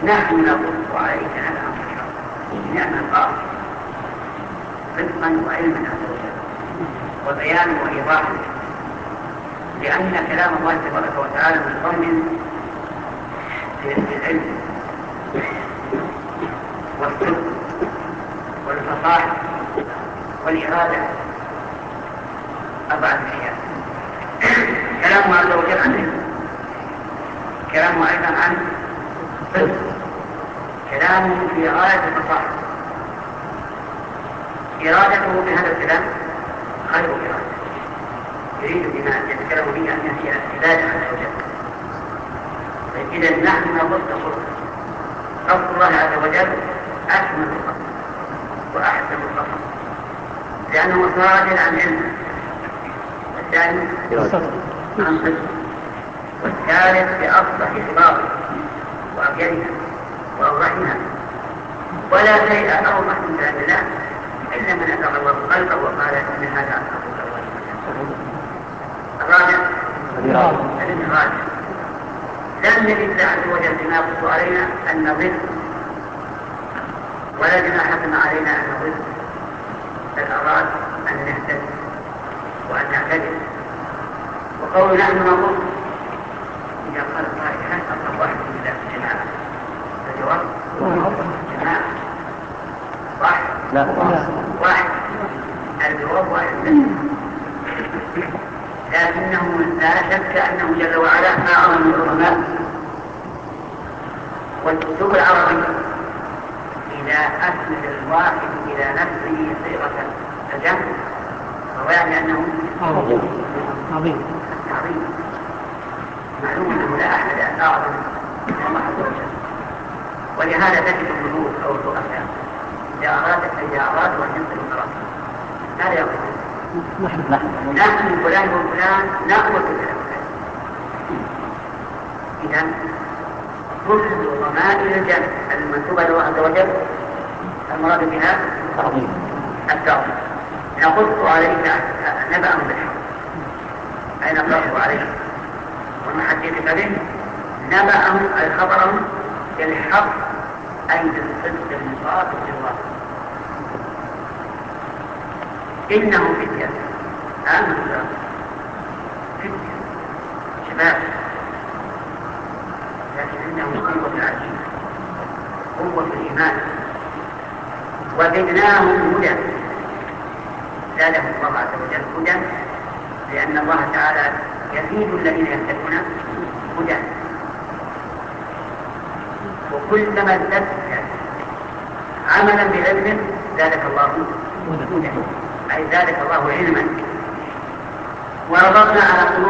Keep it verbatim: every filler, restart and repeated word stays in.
نحن نقص عليك نبأهم بالحق نعم القائل رزقا وعلما عز وجل وبيانا وإيضاحا، لأن كلام الله تبارك وتعالى متضمن للعلم والصدق والفصاحة والإرادة أربعة أشياء. كلامه عز وجل عن علم، كلامه أيضا عن صدق، كلامه في غاية الفصاحة، إرادته بهذا الكلام خير إرادة يريد بما يتكلم به أن هي عبادة عز وجل. إذا نحن نقول تقول رب الله عز وجل أكمل القصر وأحسن القصر لأنه صادر عن علم، والثاني عن صدق، والثالث بأصلح خبار وأبينها وأوضحها. ولا شيء أوضح من كلام الله إلا من أدرك الله قلبه وقال إن هذا أصدق الأول. الرابع الإرادة. لم يجد الله عز وجل بما يقص علينا أن نضل ولا بما حكم علينا أن نضل، بل أراد أن نهتد وأن نعتدل. وقول نحن نقول إذا قال قائل هل أصدق واحد من الله في الجماعة؟ الجواب جماعة واحد لا واحد الجواب واحد، لكنه لا شك أنه جل وعلا أعظم العلماء. والأسلوب العربي إذا أسند الواحد إلى نفسه صيغة الجمع فهو يعني أنه عظيم عظيم. معلوم أنه لا أحد أعظم من الله عز وجل، ولهذا تجد الملوك أو الرؤساء إذا أرادت إذا أرادوا أن ينزلوا الرأس ماذا يقولون؟ نحن فلان وفلان نأمر بفلان. إذا كل ضمائر الجنة المنسوبة لله عز وجل المراد بها التعظيم. نقص عليك نبأهم بالحق أي نقص عليك ونحدثك به نبأهم أي خبرهم بالحق أي بالصدق المصادق لله. إنه فتية آمنوا بالله، فتية شباب، لكن عندهم قوة عجيبة، قوة الإيمان. وزدناهم هدى، زادهم الله عز وجل هدى، لأن الله تعالى يزيد الذين يهتدون هدى. وكلما ازددت عملا بعلمه زادك الله هدى، أي زادك الله علما. وربطنا على قلوب